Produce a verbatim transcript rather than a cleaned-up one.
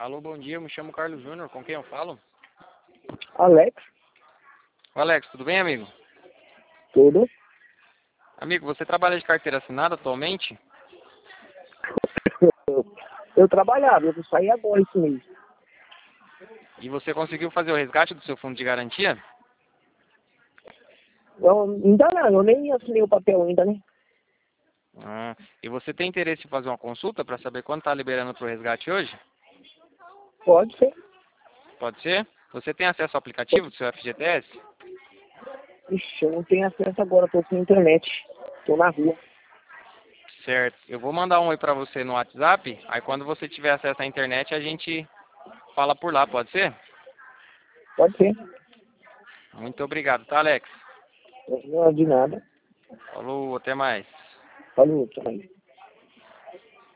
Alô, bom dia, eu me chamo Carlos Júnior, com quem eu falo? Alex, Ô, Alex, tudo bem, amigo? tudo. Amigo, você trabalha de carteira assinada atualmente? Eu trabalhava, eu vou sair agora esse mês. E você conseguiu fazer o resgate do seu fundo de garantia? Eu, ainda não, eu nem assinei o papel ainda, né? Ah, e você tem interesse em fazer uma consulta para saber quanto está liberando para o resgate hoje? Pode ser. Pode ser? Você tem acesso ao aplicativo do seu F G T S? Ixi, eu não tenho acesso agora, tô sem internet. Tô na rua. Certo. Eu vou mandar um oi para você no WhatsApp, aí quando você tiver acesso à internet a gente fala por lá, pode ser? Pode ser. Muito obrigado, tá, Alex? Não é de nada. Falou, até mais. Falou, tchau.